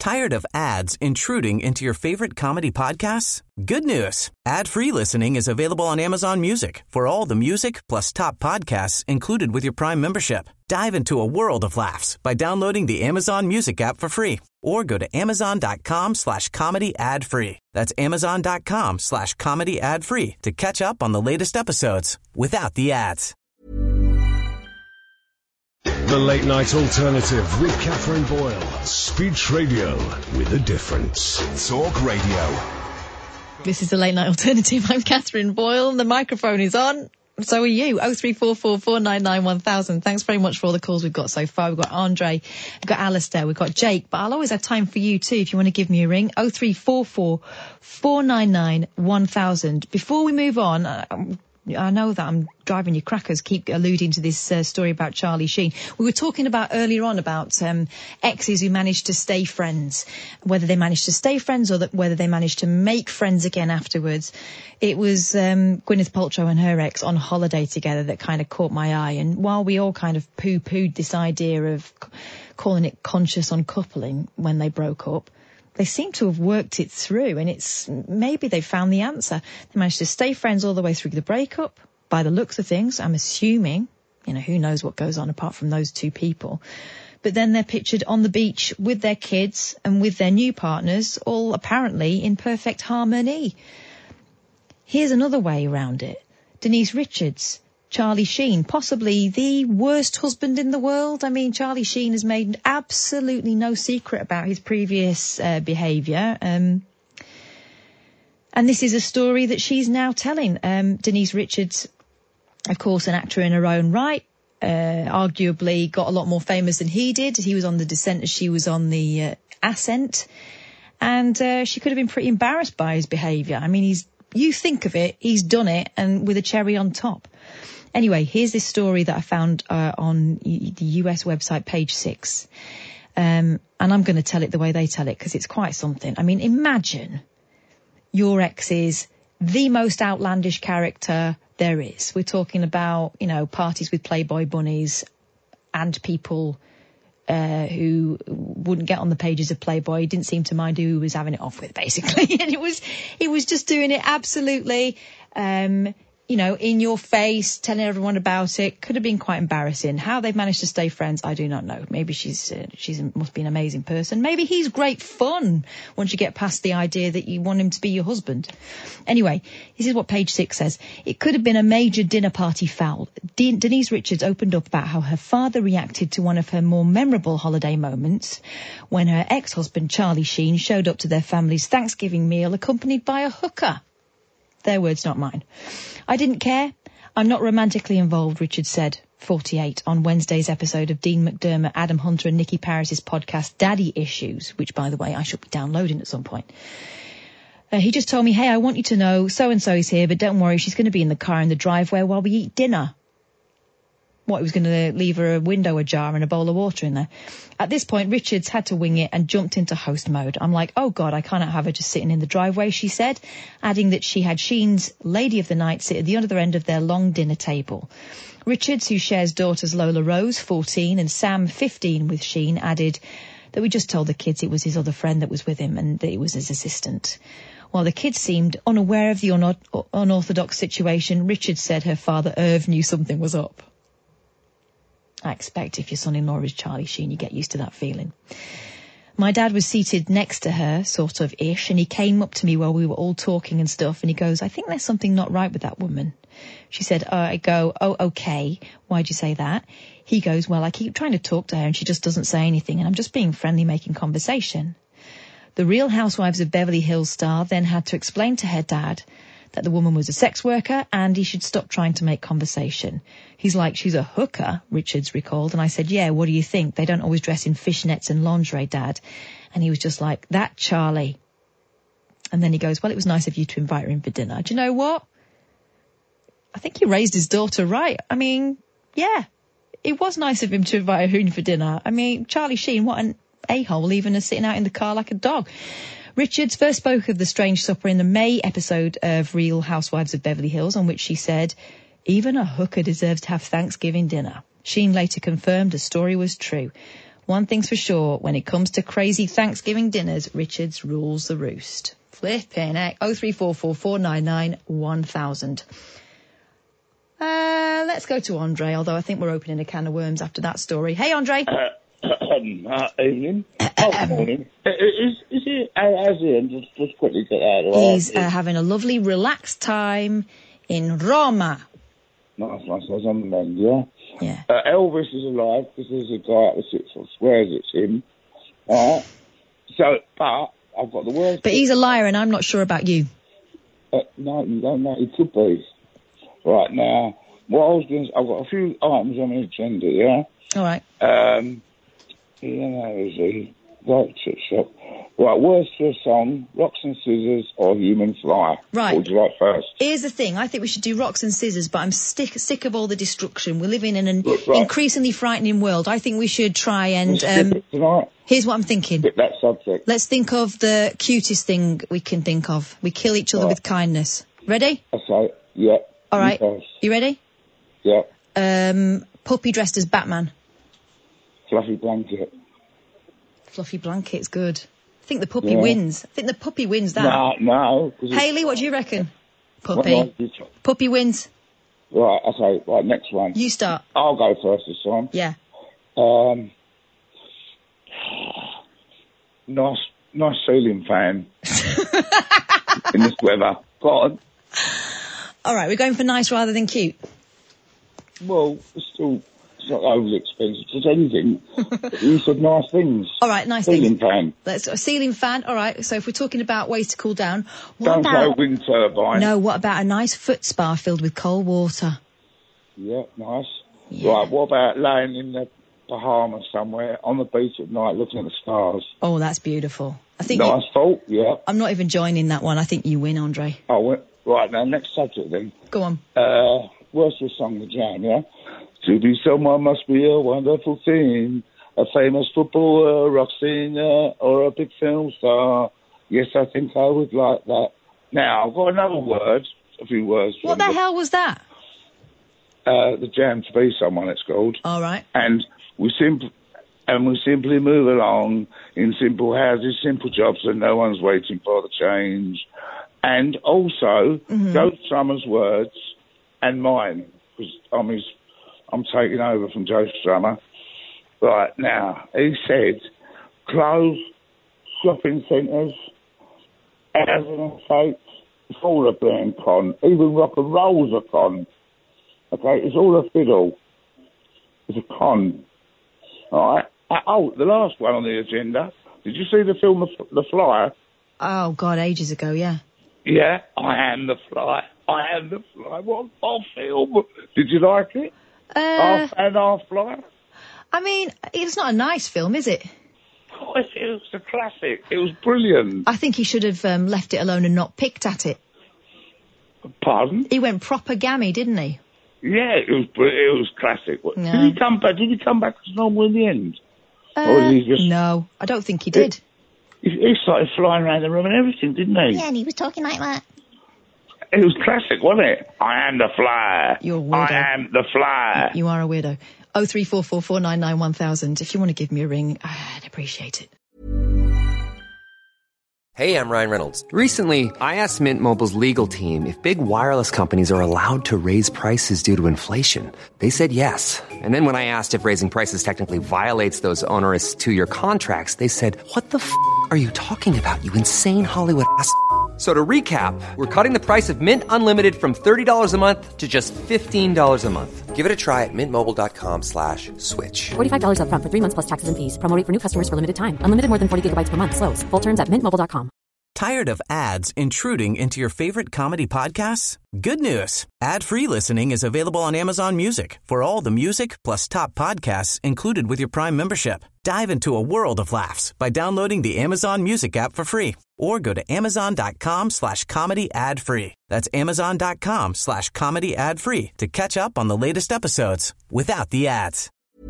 Tired of ads intruding into your favorite comedy podcasts? Good news. Ad-free listening is available on Amazon Music for all the music plus top podcasts included with your Prime membership. Dive into a world of laughs by downloading the Amazon Music app for free or go to amazon.com/comedy ad-free. That's amazon.com/comedy ad-free to catch up on the latest episodes without the ads. The Late Night Alternative with Catherine Boyle. Speech radio with a difference. Talk radio. This is the Late Night Alternative. I'm Catherine Boyle. The microphone is on. So are you. 0344 499 1000. Thanks very much for all the calls we've got so far. We've got Andre, we've got Alistair, we've got Jake, but I'll always have time for you too if you want to give me a ring. 0344 499 1000. Before we move on, I know that I'm driving you crackers, keep alluding to this story about Charlie Sheen. We were talking about earlier on about exes who managed to stay friends, whether they managed to stay friends or whether they managed to make friends again afterwards. It was Gwyneth Paltrow and her ex on holiday together that kind of caught my eye. And while we all kind of poo-pooed this idea of calling it conscious uncoupling when they broke up, they seem to have worked it through, and it's maybe they found the answer. They managed to stay friends all the way through the breakup. By the looks of things, I'm assuming, who knows what goes on apart from those two people. But then they're pictured on the beach with their kids and with their new partners, all apparently in perfect harmony. Here's another way around it. Denise Richards, Charlie Sheen, possibly the worst husband in the world. I mean, Charlie Sheen has made absolutely no secret about his previous behaviour. And this is a story that she's now telling. Denise Richards, of course, an actor in her own right, arguably got a lot more famous than he did. He was on The Descent as she was on The Ascent. And she could have been pretty embarrassed by his behaviour. I mean, you think of it, he's done it, and with a cherry on top. Anyway, here's this story that I found on the US website, Page 6. And I'm going to tell it the way they tell it because it's quite something. I mean, imagine your ex is the most outlandish character there is. We're talking about, parties with Playboy bunnies and people who wouldn't get on the pages of Playboy. He didn't seem to mind who he was having it off with, basically. And he was just doing it absolutely, in your face, telling everyone about it. Could have been quite embarrassing. How they've managed to stay friends, I do not know. Maybe she must be an amazing person. Maybe he's great fun once you get past the idea that you want him to be your husband. Anyway, this is what Page 6 says. It could have been a major dinner party foul. Denise Richards opened up about how her father reacted to one of her more memorable holiday moments when her ex-husband Charlie Sheen showed up to their family's Thanksgiving meal accompanied by a hooker. Their words, not mine. I didn't care. I'm not romantically involved, Richard said, 48, on Wednesday's episode of Dean McDermott, Adam Hunter and Nikki Parris' podcast Daddy Issues, which, by the way, I should be downloading at some point. He just told me, hey, I want you to know so-and-so is here, but don't worry, she's going to be in the car in the driveway while we eat dinner. What, he was going to leave her a window ajar and a bowl of water in there. At this point, Richards had to wing it and jumped into host mode. I'm like, oh, God, I cannot have her just sitting in the driveway, she said, adding that she had Sheen's lady of the night sit at the other end of their long dinner table. Richards, who shares daughters Lola Rose, 14, and Sam, 15, with Sheen, added that we just told the kids it was his other friend that was with him and that it was his assistant. While the kids seemed unaware of the unorthodox situation, Richards said her father, Irv, knew something was up. I expect if your son-in-law is Charlie Sheen, you get used to that feeling. My dad was seated next to her, sort of ish, and he came up to me while we were all talking and stuff, and he goes, I think there's something not right with that woman. She said, I go, oh, okay. Why'd you say that? He goes, well, I keep trying to talk to her and she just doesn't say anything, and I'm just being friendly, making conversation. The Real Housewives of Beverly Hills star then had to explain to her dad that the woman was a sex worker and he should stop trying to make conversation. He's like, she's a hooker, Richards recalled. And I said, yeah, what do you think? They don't always dress in fishnets and lingerie, Dad. And he was just like, that Charlie. And then he goes, well, it was nice of you to invite her in for dinner. Do you know what? I think he raised his daughter right. I mean, yeah, it was nice of him to invite her in for dinner. I mean, Charlie Sheen, what an a-hole, leaving her sitting out in the car like a dog. Richards first spoke of the strange supper in the May episode of Real Housewives of Beverly Hills, on which she said, even a hooker deserves to have Thanksgiving dinner. Sheen later confirmed the story was true. One thing's for sure, when it comes to crazy Thanksgiving dinners, Richards rules the roost. Flipping heck. 03444991000. Let's go to Andre, although I think we're opening a can of worms after that story. Hey, Andre. Evening. Morning. Is he, as Ian, just quickly get out of the way. He's having a lovely, relaxed time in Roma. Nice, I was on the mend, yeah? Yeah. Elvis is alive, because there's a guy at the 6 or squares, it's him. Alright? So, but, I've got the words. But he's a liar, and I'm not sure about you. No, you don't know, he could be. Right, now, what I was doing, I've got a few items on the agenda, yeah? All right. Right, chip shop. Right, words for a song, Rocks and Scissors or Human Fly. Right. What would you like first? Here's the thing. I think we should do Rocks and Scissors, but I'm sick of all the destruction. We're living in an increasingly frightening world. I think we should try and... tonight? Here's what I'm thinking. Skip that subject. Let's think of the cutest thing we can think of. We kill each other with kindness. Ready? Okay, yeah. All right. You ready? Yeah. Puppy dressed as Batman. Fluffy blanket. Fluffy blanket's good. I think the puppy wins. I think the puppy wins that. No. Hayley, what do you reckon? Puppy. Puppy wins. Right, okay, right, next one. You start. I'll go first this time. Yeah. Nice ceiling fan. In this weather. Go on. All right, we're going for nice rather than cute. Well, it's not overly expensive, just anything. You said nice things. All right, nice ceiling things. Fan. Let's a ceiling fan. All right, so if we're talking about ways to cool down, Don't say wind turbine. No, what about a nice foot spa filled with cold water? Yeah, nice. Yeah. Right, what about laying in the Bahamas somewhere on the beach at night looking at the stars? Oh, that's beautiful. I think nice thought, yeah. I'm not even joining that one. I think you win, Andre. Oh, right, now, next subject then. Go on. What's your song, The Jam, yeah? To be someone must be a wonderful thing. A famous footballer, rock singer, or a big film star. Yes, I think I would like that. Now, I've got another word, a few words. What the hell was that? The Jam, to be someone, it's called. All right. And we simply move along in simple houses, simple jobs, and no one's waiting for the change. And also, Joe Strummer's words and mine, because I'm taking over from Joe Strummer. Right, now, he said, clothes, shopping centres, housing estates, it's all a damn con. Even rock and roll's a con. Okay, it's all a fiddle. It's a con. All right. The last one on the agenda. Did you see the film The Fly? Oh, God, ages ago, yeah. Yeah, I Am the Fly. I Am the Fly. What a film. Did you like it? Half and half fly? I mean, it's not a nice film, is it? Oh, it was a classic. It was brilliant. I think he should have left it alone and not picked at it. Pardon? He went proper gammy, didn't he? Yeah, it was classic. No. Did he come back as normal in the end? Or was he just... No, I don't think he did. He started flying around the room and everything, didn't he? Yeah, and he was talking like that. It was classic, wasn't it? I am the fly. You're a weirdo. I am the fly. You are a weirdo. 03444991000. If you want to give me a ring, I'd appreciate it. Hey, I'm Ryan Reynolds. Recently, I asked Mint Mobile's legal team if big wireless companies are allowed to raise prices due to inflation. They said yes. And then when I asked if raising prices technically violates those onerous 2-year contracts, they said, "What the f*** are you talking about, you insane Hollywood ass?" So to recap, we're cutting the price of Mint Unlimited from $30 a month to just $15 a month. Give it a try at mintmobile.com/switch. $45 up front for 3 months plus taxes and fees. Promo rate for new customers for limited time. Unlimited more than 40 gigabytes per month. Slows full terms at mintmobile.com. Tired of ads intruding into your favorite comedy podcasts? Good news. Ad-free listening is available on Amazon Music for all the music plus top podcasts included with your Prime membership. Dive into a world of laughs by downloading the Amazon Music app for free or go to amazon.com/comedy ad-free. That's amazon.com/comedy ad-free to catch up on the latest episodes without the ads.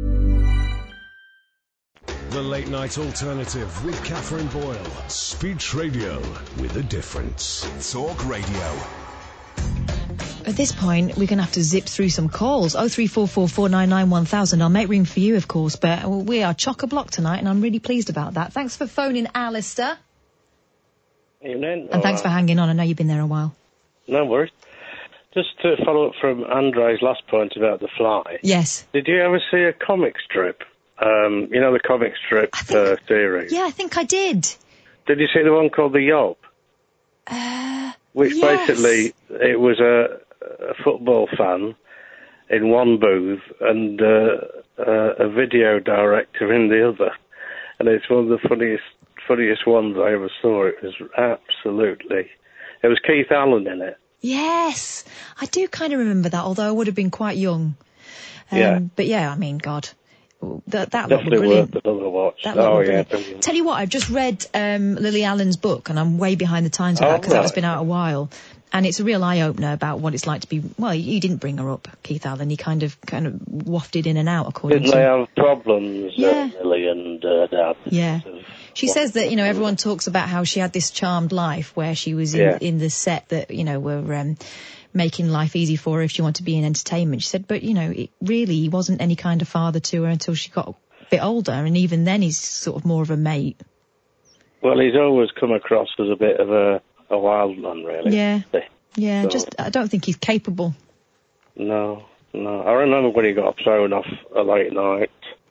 The Late Night Alternative with Catherine Boyle. Speech Radio with a difference. Talk Radio. At this point, we're going to have to zip through some calls. 0344 499 1000. I'll make room for you, of course, but we are chock-a-block tonight, and I'm really pleased about that. Thanks for phoning, Alistair. Evening. And thanks for hanging on. I know you've been there a while. No worries. Just to follow up from Andre's last point about The Fly. Yes. Did you ever see a comic strip? You know, the comic strip series? Yeah, I think I did. Did you see the one called The Yob? Which yes. basically, it was a football fan in one booth and a video director in the other. And it's one of the funniest ones I ever saw. It was absolutely... It was Keith Allen in it. Yes. I do kind of remember that, although I would have been quite young. Yeah. But yeah, I mean, God... That definitely brilliant. worth another watch. Brilliant. Tell you what, I've just read Lily Allen's book, and I'm way behind the times with that because that's been out a while. And it's a real eye-opener about what it's like to be... Well, he didn't bring her up, Keith Allen. He kind of wafted in and out, according Didn't to... they have problems, Yeah. Lily and Dad? Yeah. She says that, you know, everyone talks about how she had this charmed life where she was in the set that, you know, were... making life easy for her if she wanted to be in entertainment. She said, but, you know, he wasn't any kind of father to her until she got a bit older, and even then he's sort of more of a mate. Well, he's always come across as a bit of a wild man, really. Yeah, So, just, I don't think he's capable. No. I remember when he got thrown off a late night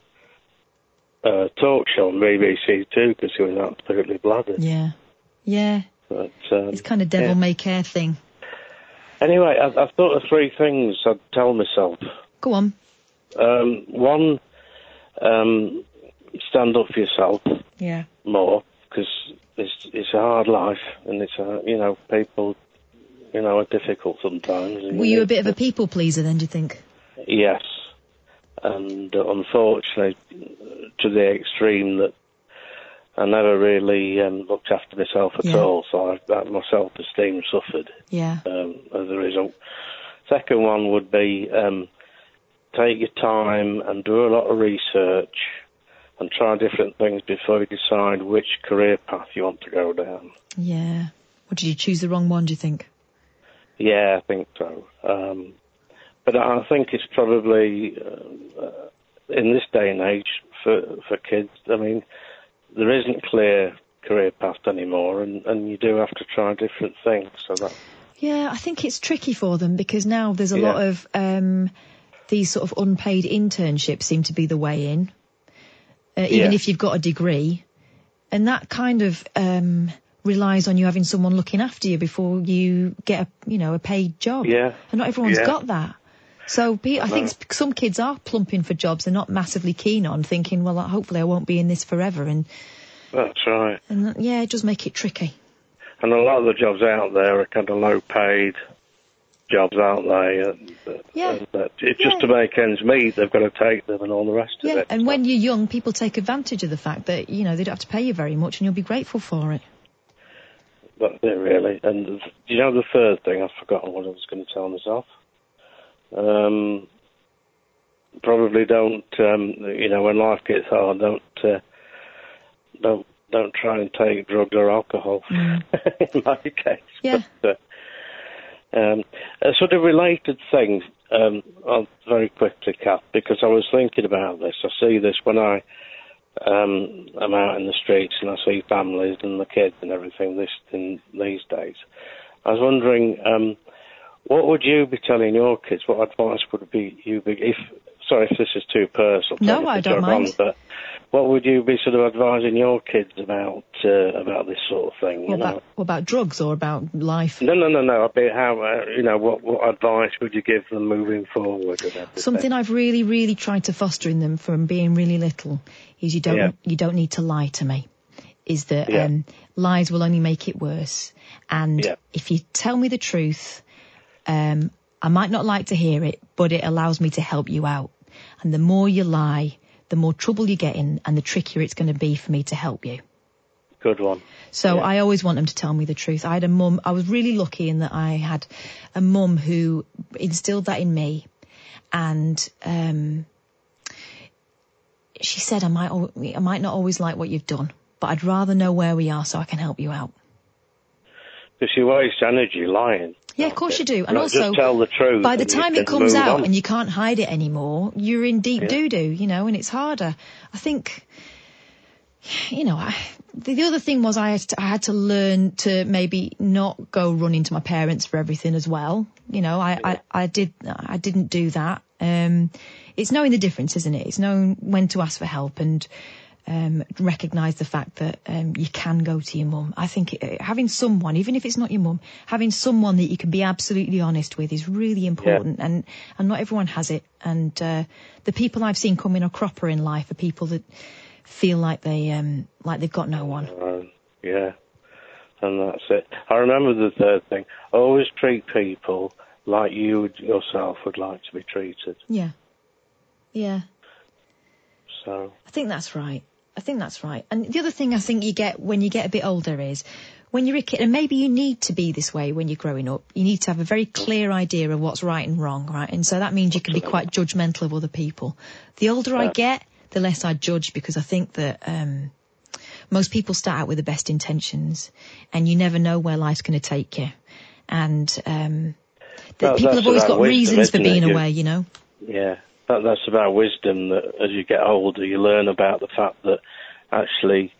talk show on BBC Two because he was absolutely bladdered. Yeah. But, it's kind of devil-may-care thing. Anyway, I've thought of three things I'd tell myself. Go on. One, stand up for yourself. Yeah. More, because it's a hard life, and it's people, are difficult sometimes. Were you a bit of a people pleaser then, do you think? Yes, and unfortunately, to the extreme that I never really looked after myself at all, so my self-esteem suffered as a result. Second one would be take your time and do a lot of research and try different things before you decide which career path you want to go down. Yeah. Or did you choose the wrong one, do you think? Yeah, I think so. But I think it's probably, in this day and age, for kids, I mean, there isn't clear career path anymore, and you do have to try different things. So that. Yeah, I think it's tricky for them because now there's a lot of these sort of unpaid internships seem to be the way in, even if you've got a degree, and that kind of relies on you having someone looking after you before you get a paid job. Yeah, and not everyone's got that. So I think some kids are plumping for jobs they're not massively keen on, thinking, well, hopefully I won't be in this forever. And that's right. And it does make it tricky. And a lot of the jobs out there are kind of low-paid jobs, aren't they? It's just to make ends meet, they've got to take them and all the rest of it. And when you're young, people take advantage of the fact that, they don't have to pay you very much and you'll be grateful for it. That's it, really. And the third thing, I've forgotten what I was going to tell myself. Probably don't, when life gets hard, don't try and take drugs or alcohol, in my case. Yeah. But, a sort of related thing, very quickly, Kath, because I was thinking about this. I see this when I'm out in the streets and I see families and the kids and everything these days. I was wondering, what would you be telling your kids? What advice would if this is too personal? No, I don't mind. But what would you be sort of advising your kids about this sort of thing? What about drugs or about life? No. About how what advice would you give them moving forward? Something I've really, really tried to foster in them from being really little is you don't need to lie to me. Is that lies will only make it worse, and if you tell me the truth. I might not like to hear it, but it allows me to help you out. And the more you lie, the more trouble you get in and the trickier it's going to be for me to help you. Good one. So I always want them to tell me the truth. I had a mum, I was really lucky in that I had a mum who instilled that in me. And she said, I might not always like what you've done, but I'd rather know where we are so I can help you out. Because you waste energy lying. Yeah, of course you do. And Not also, just tell the truth. by the and you time it can comes move out on. and you can't hide it anymore, you're in deep doo-doo, you know, and it's harder. I think, you know, the other thing was I had to learn to maybe not go running to my parents for everything as well. You know, I didn't do that. It's knowing the difference, isn't it? It's knowing when to ask for help and recognise the fact that you can go to your mum. I think having someone, even if it's not your mum, having someone that you can be absolutely honest with is really important. Yeah. And not everyone has it. And the people I've seen coming a cropper in life are people that feel like they've got no one. Yeah, and that's it. I remember the third thing. Always treat people like you yourself would like to be treated. Yeah. Yeah. So I think that's right. And the other thing I think you get when you get a bit older is when you're a kid, and maybe you need to be this way when you're growing up, you need to have a very clear idea of what's right and wrong, right? And so that means you can be quite judgmental of other people. The older I get, the less I judge, because I think that most people start out with the best intentions and you never know where life's going to take you. And people have always got reasons for being away, you know? Yeah. That's about wisdom, that as you get older, you learn about the fact that actually,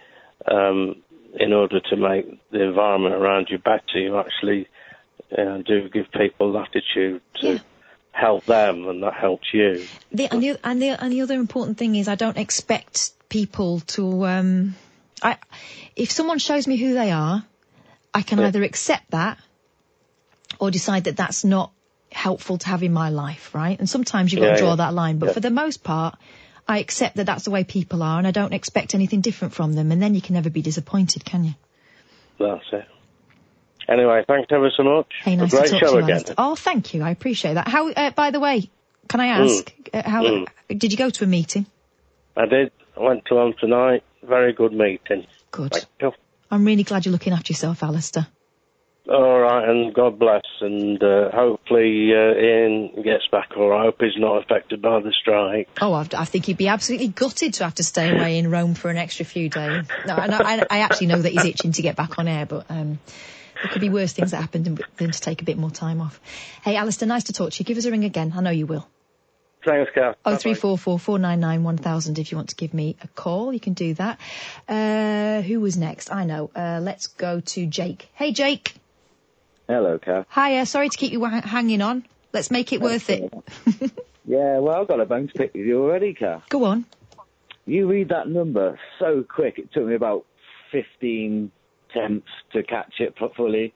in order to make the environment around you better, you actually do give people latitude to help them, and that helps you. And the other important thing is I don't expect people to... if someone shows me who they are, I can either accept that or decide that that's not helpful to have in my life, right? And sometimes you've got to draw that line, but for the most part, I accept that that's the way people are, and I don't expect anything different from them, and then you can never be disappointed, can you? That's it. Anyway, thanks ever so much. Hey, nice great to talk show to you, again. Alistair. Oh, thank you. I appreciate that. How? By the way, can I ask, did you go to a meeting? I did. I went to one tonight. Very good meeting. Good. Thank you. I'm really glad you're looking after yourself, Alistair. All right, and God bless, and hopefully Ian gets back all right. I hope he's not affected by the strike. Oh, I think he'd be absolutely gutted to have to stay away in Rome for an extra few days. No, I actually know that he's itching to get back on air, but there could be worse things that happened than to take a bit more time off. Hey, Alistair, nice to talk to you. Give us a ring again. I know you will. Thanks, Kath. 0344 499 1000 if you want to give me a call. You can do that. Who was next? I know. Let's go to Jake. Hey, Jake. Hello, Kath. Hiya, sorry to keep you hanging on. Let's make it worth it. Yeah, well, I've got a bone to pick with you already, Kath. Go on. You read that number so quick, it took me about 15 attempts to catch it fully.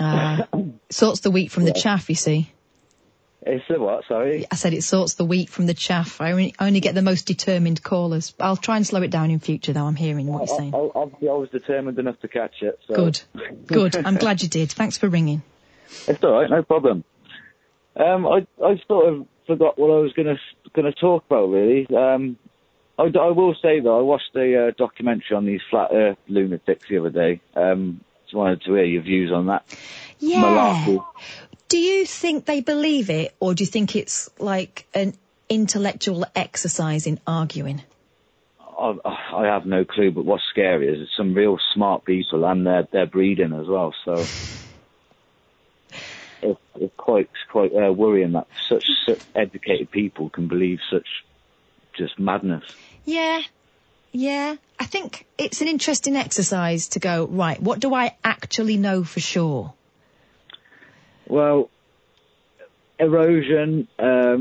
Sorts the wheat from the chaff, you see. It's the what, sorry? I said it sorts the wheat from the chaff. I only get the most determined callers. I'll try and slow it down in future, though. I'm hearing what you're saying. I was determined enough to catch it. So. Good. I'm glad you did. Thanks for ringing. It's all right, no problem. I sort of forgot what I was going to talk about, really. I will say, though, I watched a documentary on these flat earth lunatics the other day. Just wanted to hear your views on that. Yeah. Malarkey. Do you think they believe it, or do you think it's like an intellectual exercise in arguing? I have no clue, but what's scary is it's some real smart people, and they're breeding as well, so it's quite worrying that such educated people can believe such just madness. Yeah. I think it's an interesting exercise to go, right, what do I actually know for sure? Well, erosion,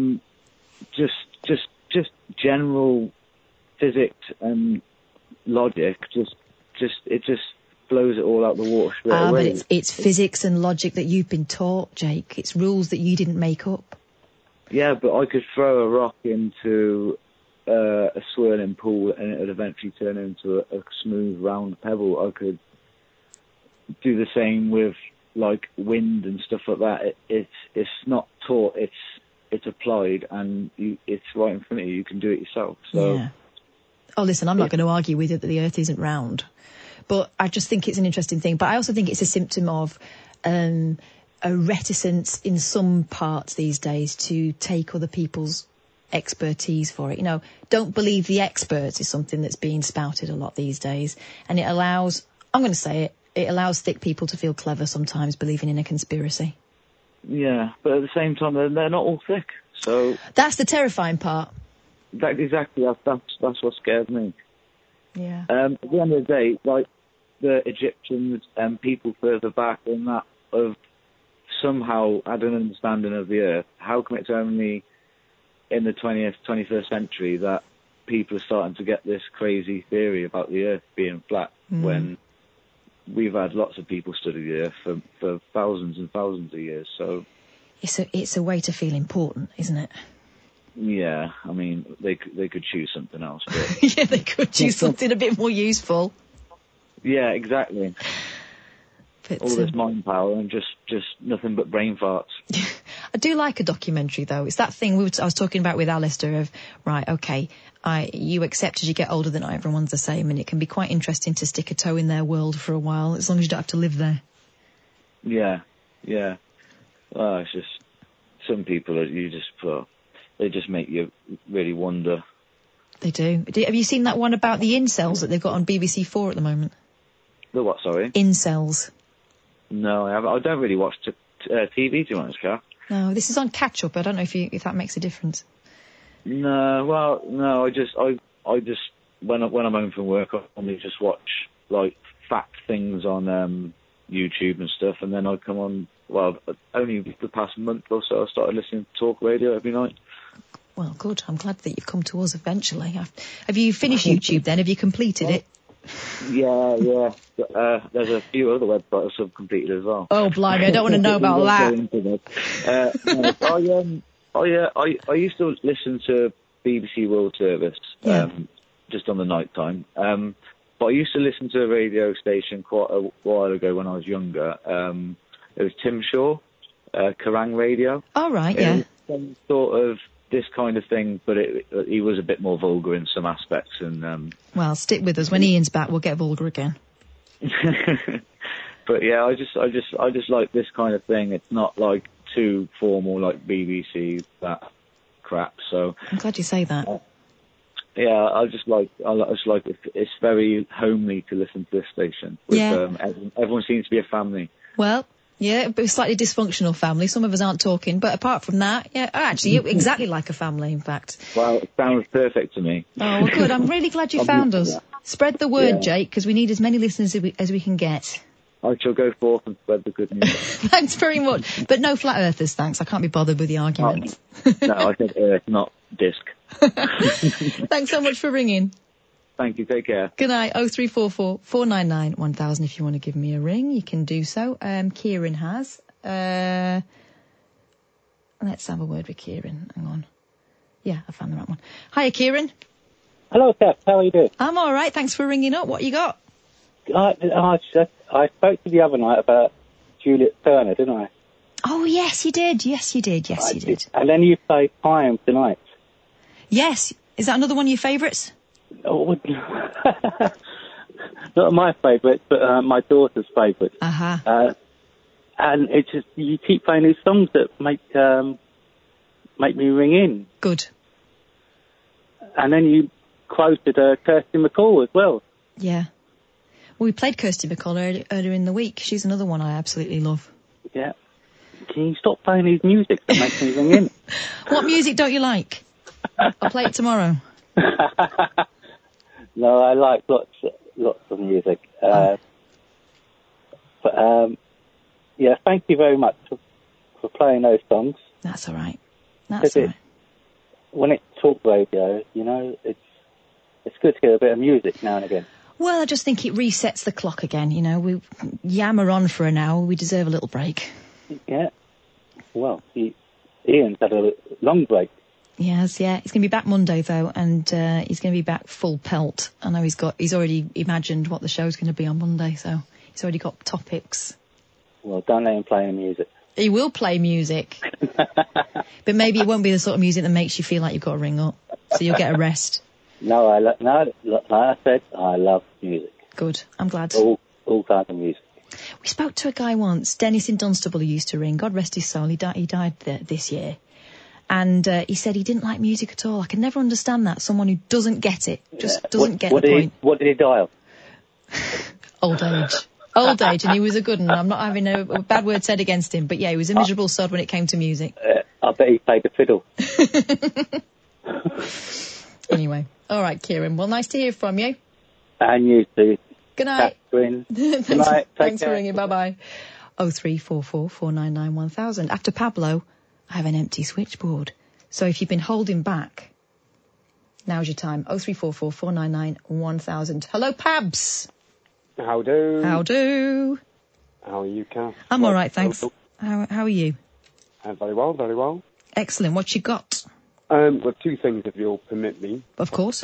just general physics and logic, it just blows it all out the water straight away. But it's physics and logic that you've been taught, Jake. It's rules that you didn't make up. Yeah, but I could throw a rock into a swirling pool and it would eventually turn into a smooth, round pebble. I could do the same with like wind and stuff like that. It's not taught, it's applied, and it's right in front of you. You can do it yourself. So. Yeah. Oh, listen, I'm not going to argue with it that the Earth isn't round, but I just think it's an interesting thing. But I also think it's a symptom of a reticence in some parts these days to take other people's expertise for it. You know, don't believe the experts is something that's being spouted a lot these days, and it allows, I'm going to say it allows thick people to feel clever sometimes, believing in a conspiracy. Yeah, but at the same time, they're not all thick. So that's the terrifying part. Exactly. That's what scares me. Yeah. At the end of the day, like the Egyptians and people further back in that have somehow had an understanding of the Earth. How come it's only in the 21st century that people are starting to get this crazy theory about the Earth being flat when we've had lots of people study the Earth for thousands and thousands of years? So it's a way to feel important, isn't it? Yeah, I mean, they could choose something else. But yeah, they could choose something a bit more useful. Yeah, exactly. But, all this mind power and just nothing but brain farts. I do like a documentary, though. It's that thing I was talking about with Alistair of, right, okay, you accept as you get older that not everyone's the same, and it can be quite interesting to stick a toe in their world for a while, as long as you don't have to live there. Yeah. Well, it's just some people they just make you really wonder. They do. Have you seen that one about the incels that they've got on BBC 4 at the moment? The what, sorry? Incels. No, I haven't. I don't really watch TV too much, Kath. No, this is on Catch Up. I don't know if that makes a difference. No, I just when I'm home from work, I only just watch like fact things on YouTube and stuff, and then I come on. Well, only the past month or so, I started listening to talk radio every night. Well, good. I'm glad that you've come to us eventually. Have you finished YouTube then? Have you completed it? Yeah. There's a few other websites I've completed as well. Oh, blimey, I don't want to know about that. I used to listen to BBC World Service just on the night time. But I used to listen to a radio station quite a while ago when I was younger. It was Tim Shaw, Kerrang Radio. Oh, right, yeah. Some sort of this kind of thing, but he was a bit more vulgar in some aspects. And well, stick with us. When Ian's back, we'll get vulgar again. But yeah, I just like this kind of thing. It's not like too formal like BBC, that crap. So I'm glad you say that. I just like it's very homely to listen to this station. With, everyone seems to be a family. Well, yeah, but a slightly dysfunctional family. Some of us aren't talking, but apart from that, yeah, actually, you're exactly like a family, in fact. Well, it sounds perfect to me. Oh, well, good. I'm really glad you found us. Spread the word, Jake, because we need as many listeners as we can get. I shall go forth and spread the good news. Thanks very much. But no flat earthers, thanks. I can't be bothered with the arguments. No, I said earth, not disc. Thanks so much for ringing. Thank you. Take care. Good night. 0344 499 1000. If you want to give me a ring, you can do so. Kieran has. Let's have a word with Kieran. Hang on. Yeah, I found the right one. Hiya, Kieran. Hello, Kath. How are you doing? I'm all right. Thanks for ringing up. What you got? I spoke to you the other night about Juliet Turner, didn't I? Oh, yes, you did. Yes, you did. Yes, you did. And then you played Time tonight. Yes. Is that another one of your favourites? Oh, not my favourite, but my daughter's favourite. Uh-huh. And it's just, you keep playing these songs that make me ring in. Good. And then you quoted Kirsty MacColl as well. Yeah. Well, we played Kirsty MacColl earlier in the week. She's another one I absolutely love. Yeah. Can you stop playing these music that makes me ring in? What music don't you like? I'll play it tomorrow. No, I like lots of music. But thank you very much for playing those songs. That's all right. That's all right. When it's talk radio, you know, it's good to hear a bit of music now and again. Well, I just think it resets the clock again, you know. We yammer on for an hour, we deserve a little break. Yeah. Well, Ian's had a long break. Yes, yeah. He's going to be back Monday, though, and he's going to be back full pelt. I know he's already imagined what the show's going to be on Monday, so he's already got topics. Well, don't let him play any music. He will play music. But maybe it won't be the sort of music that makes you feel like you've got to ring up, so you'll get a rest. No, like I said, I love music. Good, I'm glad. All kinds of music. We spoke to a guy once, Dennis in Dunstable, who used to ring. God rest his soul, he died this year. And he said he didn't like music at all. I can never understand that. Someone who doesn't get it, just doesn't get the point. What did he die of? Old age. old age, and he was a good one. I'm not having a bad word said against him, but yeah, he was a miserable sod when it came to music. I bet he played the fiddle. Anyway, all right, Kieran. Well, nice to hear from you. And you too. Good night. Catherine. Good night. Thanks for ringing. Bye-bye. 0344 499 1000. After Pablo, I have an empty switchboard. So if you've been holding back, now's your time. 0344 499 1000. Hello, Pabs. How do? How do? How are you, Kath? I'm all right, thanks. How are you? Very well, very well. Excellent. What you got? Well, two things, if you'll permit me. Of course.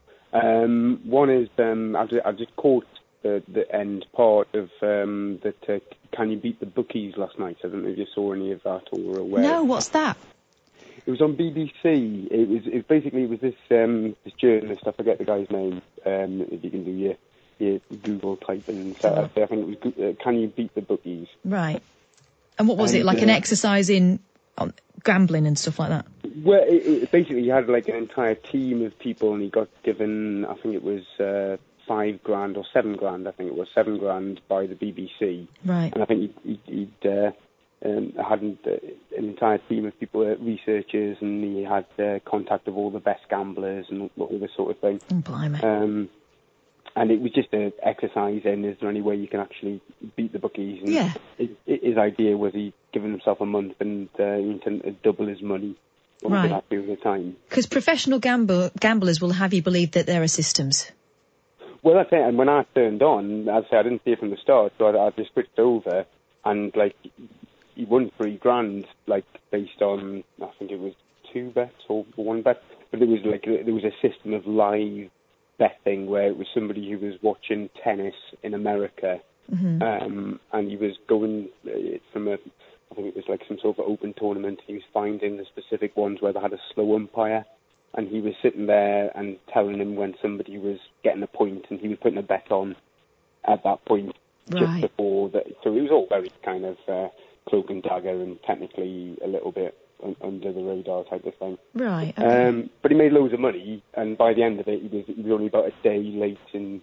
One is I just caught the end part of that. Can you beat the bookies last night? I don't know if you saw any of that or were aware. No, what's that? It was on BBC. It was this journalist. I forget the guy's name. If you can do your Google typing. So I think it was Can You Beat the Bookies? Right. And what was it, like an exercise in gambling and stuff like that? Well, it basically he had like an entire team of people, and he got given, I think it was $5,000 or $7,000. I think it was $7,000 by the BBC. Right. And I think he'd had an entire team of people, researchers, and he had contact of all the best gamblers and all this sort of thing. Oh, blimey. And it was just an exercise in, is there any way you can actually beat the bookies? And yeah. His idea was he'd given himself a month and he intended to double his money over that period of time. Because professional gamblers will have you believe that there are systems. Well, that's it. And when I turned on, as I said, I didn't see it from the start, so I just switched over, and like he won $3,000, like based on, I think it was 2 bets or 1 bet, but there was a system of live betting where it was somebody who was watching tennis in America, and he was going from I think it was like some sort of open tournament. He was finding the specific ones where they had a slow umpire, and he was sitting there and telling him when somebody was getting a point, and he was putting a bet on at that point just before that. So it was all very kind of cloak and dagger and technically a little bit under the radar type of thing. Right. Okay. But he made loads of money, and by the end of it, he was only about a day late and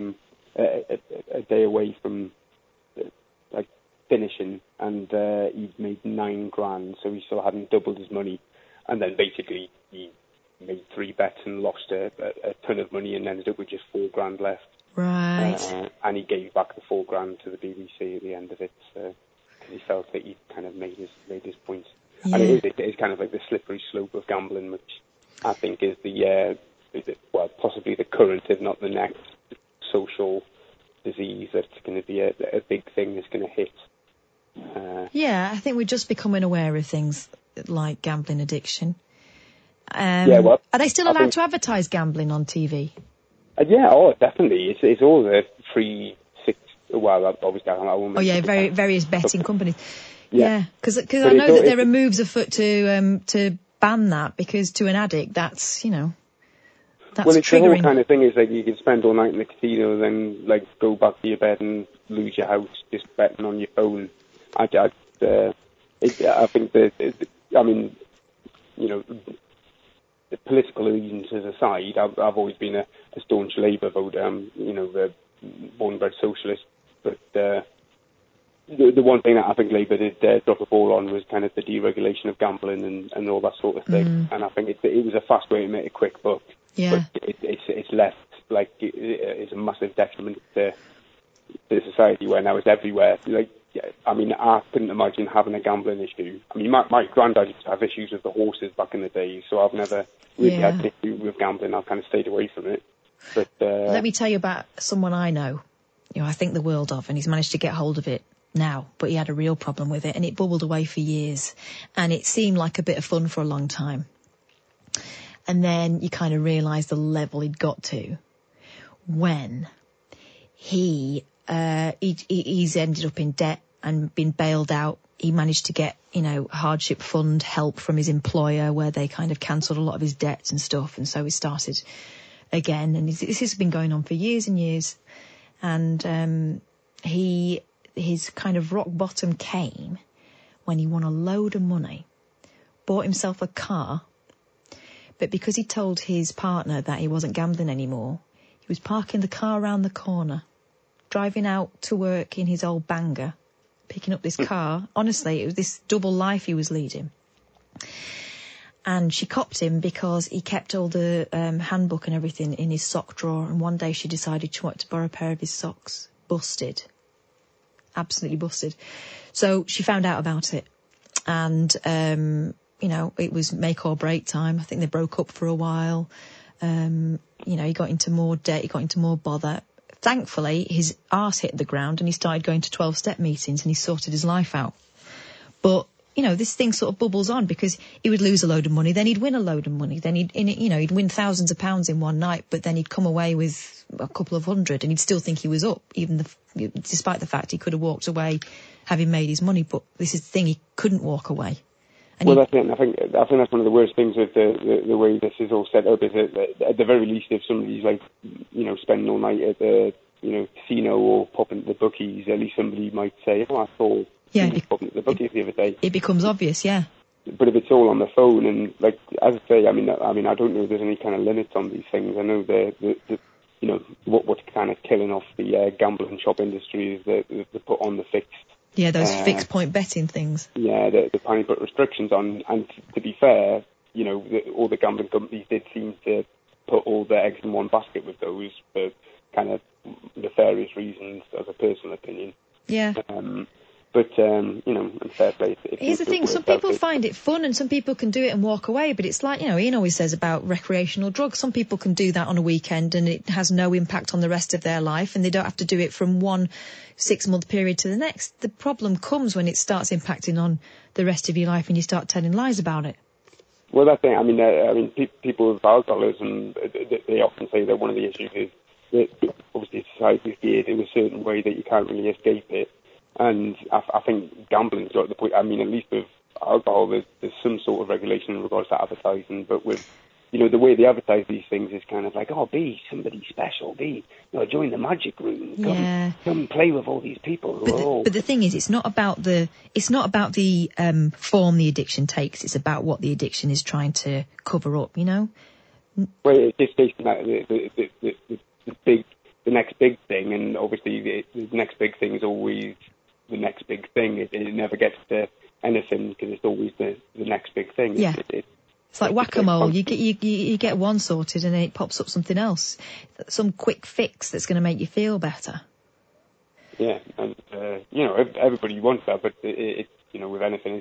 a day away from like finishing, and he'd made $9,000, so he still hadn't doubled his money. And then basically he made 3 bets and lost a ton of money, and ended up with just $4,000 left. Right. And he gave back the $4,000 to the BBC at the end of it, because he felt that he'd kind of made his point. Yeah. And it is kind of like the slippery slope of gambling, which I think is possibly the current, if not the next, social disease that's going to be a big thing that's going to hit. Yeah, I think we're just becoming aware of things like gambling addiction. Are they still allowed to advertise gambling on TV? Definitely. It's all the free 6. Well, obviously, I won't. Various betting companies. Yeah, because I know that there are moves afoot to ban that, because to an addict, that's triggering. Well, it's the whole kind of thing is like you can spend all night in the casino, then like go back to your bed and lose your house just betting on your phone. I think the political allegiances aside, I've always been a staunch Labour voter. I'm, the born and bred socialist, but the one thing that I think Labour did drop a ball on was kind of the deregulation of gambling and all that sort of thing. And I think it was a fast way to make a quick buck. Yeah. But it's left like it's a massive detriment to society where now it's everywhere. Like, I couldn't imagine having a gambling issue. My granddad used to have issues with the horses back in the day, so I've never really had an issue with gambling. I've kind of stayed away from it. But let me tell you about someone I know. I think the world of, and he's managed to get hold of it now, but he had a real problem with it, and it bubbled away for years, and it seemed like a bit of fun for a long time. And then you kind of realise the level he'd got to when he's ended up in debt and been bailed out. He managed to get, hardship fund help from his employer, where they kind of cancelled a lot of his debts and stuff. And so he started again. And this has been going on for years and years. And his kind of rock bottom came when he won a load of money, bought himself a car, but because he told his partner that he wasn't gambling anymore, he was parking the car around the corner driving out to work in his old banger, picking up this car. Honestly, it was this double life he was leading. And she copped him because he kept all the handbook and everything in his sock drawer. And one day she decided she wanted to borrow a pair of his socks. Busted. Absolutely busted. So she found out about it. And, it was make or break time. I think they broke up for a while. He got into more debt. He got into more bother. Thankfully, his arse hit the ground and he started going to 12-step meetings and he sorted his life out. But, this thing sort of bubbles on because he would lose a load of money, then he'd win a load of money, then he'd win thousands of pounds in one night, but then he'd come away with a couple of hundred and he'd still think he was up, despite the fact he could have walked away having made his money. But this is the thing, he couldn't walk away. And that's it. I think that's one of the worst things with the way this is all set up is that at the very least, if somebody's spending all night at the casino or popping to the bookies, at least somebody might say, "Oh, I saw you popping to the bookies the other day." It becomes obvious, yeah. But if it's all on the phone, and as I say, I don't know if there's any kind of limits on these things. I know what's kind of killing off the gambling shop industry is the put on the fixed. Yeah, those fixed point betting things. Yeah, the tiny put restrictions on. And to be fair, all the gambling companies did seem to put all their eggs in one basket with those for kind of nefarious reasons, as a personal opinion. Yeah. And fair play. Here's the thing, some people find it fun and some people can do it and walk away, but it's like, Ian always says about recreational drugs. Some people can do that on a weekend and it has no impact on the rest of their life and they don't have to do it from one 6-month period to the next. The problem comes when it starts impacting on the rest of your life and you start telling lies about it. Well, that's the thing. People with alcoholism, they often say that one of the issues is that obviously society is geared in a certain way that you can't really escape it. And I think gambling's got to the point. At least with alcohol, there's some sort of regulation in regards to advertising. But with, the way they advertise these things is kind of like, oh, be somebody special, join the magic room, come play with all these people. But the thing is, it's not about the form the addiction takes. It's about what the addiction is trying to cover up. Well, it's just basically the next big thing, and obviously the next big thing is always the next big thing. It never gets to anything because it's always the next big thing. Yeah. It's like whack-a-mole. You get one sorted and then it pops up something else. Some quick fix that's going to make you feel better. Yeah, and, everybody wants that, but with anything,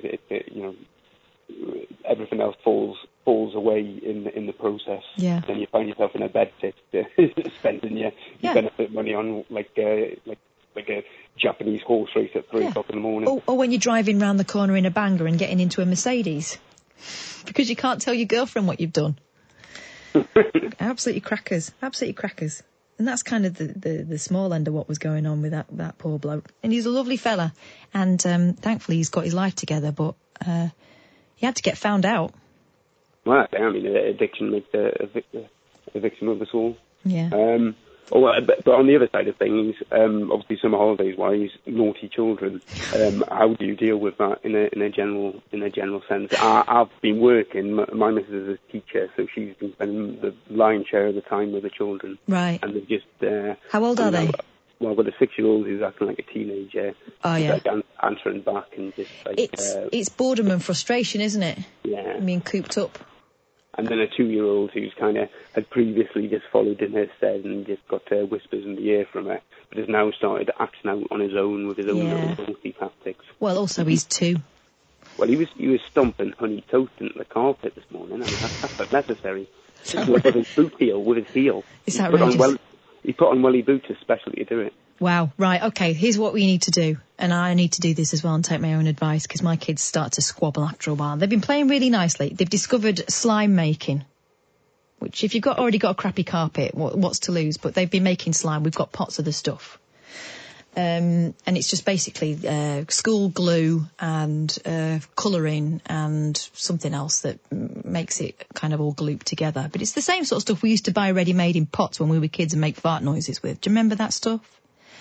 everything else falls away in the process. Yeah. Then you find yourself in a bed sit spending your benefit money on like a Japanese horse race at 3 o'clock in the morning. Or when you're driving round the corner in a banger and getting into a Mercedes because you can't tell your girlfriend what you've done. Absolutely crackers. And that's kind of the small end of what was going on with that poor bloke. And he's a lovely fella, and thankfully he's got his life together, but he had to get found out. Well, addiction makes a victim of us all. Yeah. But on the other side of things, obviously summer holidays-wise, naughty children. How do you deal with that in a general sense? I've been working. My missus is a teacher, so she's been spending the lion's share of the time with the children. Right. And they've just. How old are they? Well, I've got a 6-year-old who's acting like a teenager. Oh, yeah. Like answering back and just like. It's boredom and frustration, isn't it? Yeah. I mean, cooped up. And then a 2-year-old who's had previously just followed in her stead and just got whispers in the ear from her, but has now started acting out on his own with his own little naughty tactics. Well, also he's 2. Well, he was stomping Honey Toast into the carpet this morning. I mean, that's not necessary. With his boot heel, with his heel. It's outrageous. He put on welly boots especially to do it. Wow. Right. Okay. Here's what we need to do. And I need to do this as well and take my own advice because my kids start to squabble after a while. They've been playing really nicely. They've discovered slime making, which if you've already got a crappy carpet, what's to lose? But they've been making slime. We've got pots of the stuff. And it's just basically school glue and colouring and something else that makes it kind of all glooped together. But it's the same sort of stuff we used to buy ready-made in pots when we were kids and make fart noises with. Do you remember that stuff?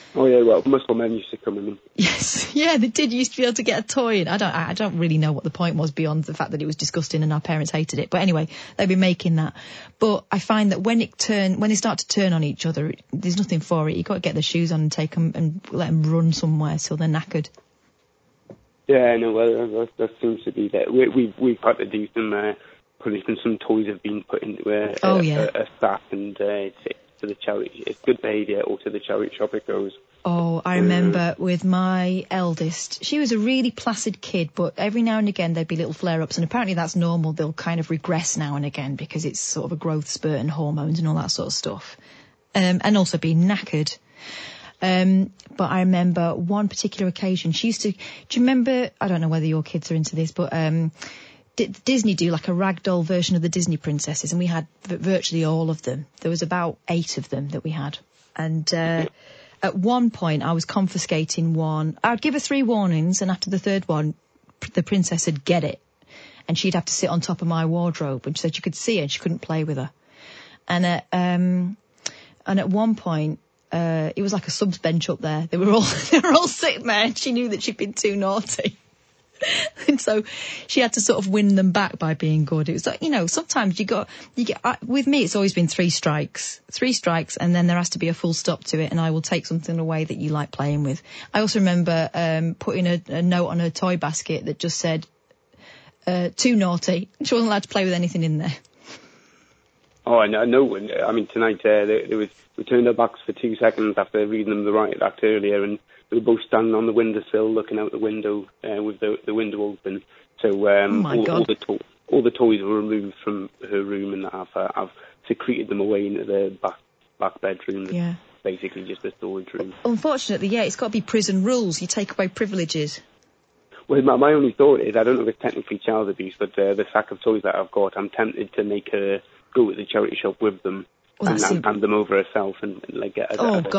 Oh yeah, well, muscle men used to come in. Yes, yeah, they did. You used to be able to get a toy in. I don't really know what the point was beyond the fact that it was disgusting and our parents hated it. But anyway, they'd be making that. But I find that when they start to turn on each other, there's nothing for it. You've got to get their shoes on and take them and let them run somewhere till they're knackered. Yeah, no, well, that seems to be that. We've got to do some toys have been put into a sack and to the charity. It's good behaviour, or to the charity shop it goes. Oh, I remember with my eldest, she was a really placid kid, but every now and again there'd be little flare-ups, and apparently that's normal. They'll kind of regress now and again because it's sort of a growth spurt and hormones and all that sort of stuff. And also being knackered. But I remember one particular occasion, do you remember, I don't know whether your kids are into this, but Disney do like a ragdoll version of the Disney princesses, and we had virtually all of them. There was about 8 of them that we had. And at one point I was confiscating one. I'd give her 3 warnings, and after the 3rd one, the princess would get it. And she'd have to sit on top of my wardrobe, and she said you could see her and she couldn't play with her. And at one point, it was like a subs bench up there. They were all sitting there, and she knew that she'd been too naughty. And so she had to sort of win them back by being good. It was like, sometimes you get, with me, it's always been 3 strikes, and then there has to be a full stop to it, and I will take something away that you like playing with. I also remember, putting a note on her toy basket that just said, too naughty. She wasn't allowed to play with anything in there. Oh, I know. I mean, tonight, we turned our backs for 2 seconds after reading them the riot act earlier, and we were both standing on the windowsill looking out the window with the window open. So all the toys were removed from her room, and I've secreted them away into the back bedroom. Yeah. Basically just a storage room. Unfortunately, yeah, it's got to be prison rules. You take away privileges. Well, my only thought is, I don't know if it's technically child abuse, but the sack of toys that I've got, I'm tempted to make her go to the charity shop with them. And hand them over herself and like get.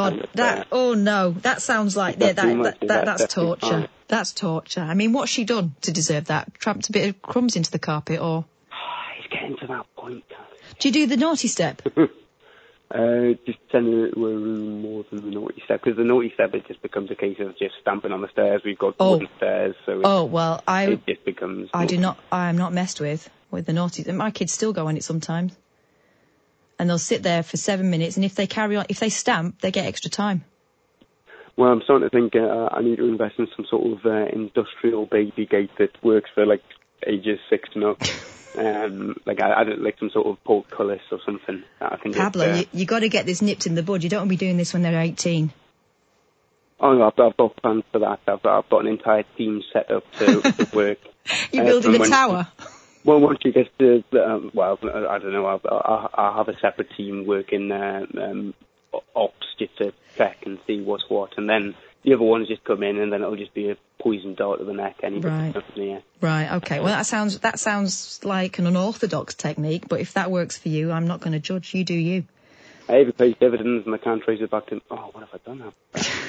That sounds like that's torture. That's torture. I mean, what's she done to deserve that? Tramped a bit of crumbs into the carpet, or? It's getting to that point. Do you do the naughty step? Just sending her to a room more than the naughty step, because the naughty step, it just becomes a case of just stamping on the stairs. We've got wooden stairs, so it just becomes. I am not messed with the naughty. My kids still go on it sometimes. And they'll sit there for 7 minutes, and if they carry on, if they stamp, they get extra time. Well, I'm starting to think I need to invest in some sort of industrial baby gate that works for like ages 6 and up. I don't like some sort of portcullis or something. I think Pablo, you got to get this nipped in the bud. You don't want to be doing this when they're 18. Oh no, I've got plans for that. I've got an entire team set up to work. You're building a tower. Well, once you get to, I don't know, I'll have a separate team working ops just to check and see what's what, and then the other ones just come in, and then it'll just be a poison dart to the neck. Right, okay. Well, that sounds like an unorthodox technique, but if that works for you, I'm not going to judge. You do you. I have paid dividends, and I can't trace it back to, what have I done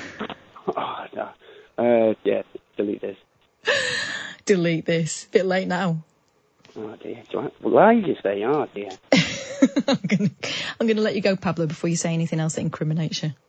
now? Yeah, delete this. Delete this. Bit late now. Oh dear. Why did you say, oh dear? I'm going to let you go, Pablo, before you say anything else that incriminates you.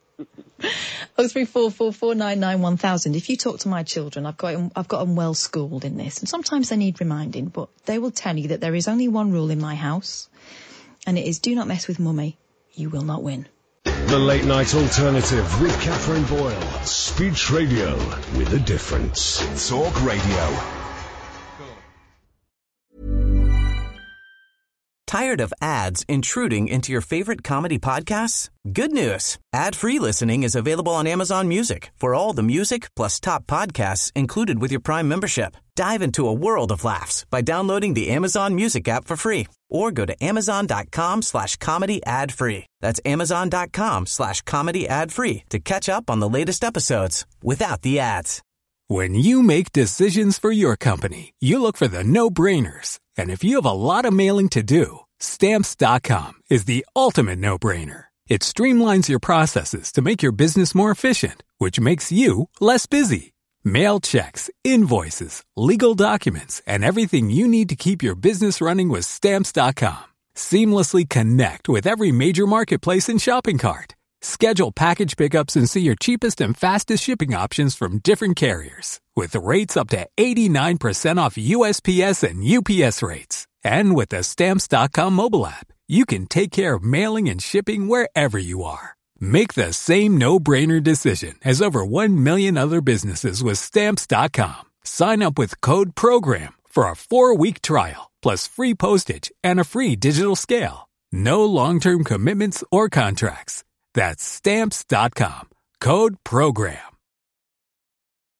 03444991000. If you talk to my children, I've got them well schooled in this, and sometimes they need reminding, but they will tell you that there is only one rule in my house, and it is do not mess with mummy. You will not win. The Late Night Alternative with Catherine Boyle. Speech radio with a difference. Talk Radio. Tired of ads intruding into your favorite comedy podcasts? Good news. Ad-free listening is available on Amazon Music for all the music plus top podcasts included with your Prime membership. Dive into a world of laughs by downloading the Amazon Music app for free or go to amazon.com/comedy ad-free. That's amazon.com/comedy ad-free to catch up on the latest episodes without the ads. When you make decisions for your company, you look for the no-brainers. And if you have a lot of mailing to do, Stamps.com is the ultimate no-brainer. It streamlines your processes to make your business more efficient, which makes you less busy. Mail checks, invoices, legal documents, and everything you need to keep your business running with Stamps.com. Seamlessly connect with every major marketplace and shopping cart. Schedule package pickups and see your cheapest and fastest shipping options from different carriers, with rates up to 89% off USPS and UPS rates. And with the Stamps.com mobile app, you can take care of mailing and shipping wherever you are. Make the same no-brainer decision as over 1 million other businesses with Stamps.com. Sign up with code PROGRAM for a 4-week trial, plus free postage and a free digital scale. No long-term commitments or contracts. That's Stamps.com. Code PROGRAM.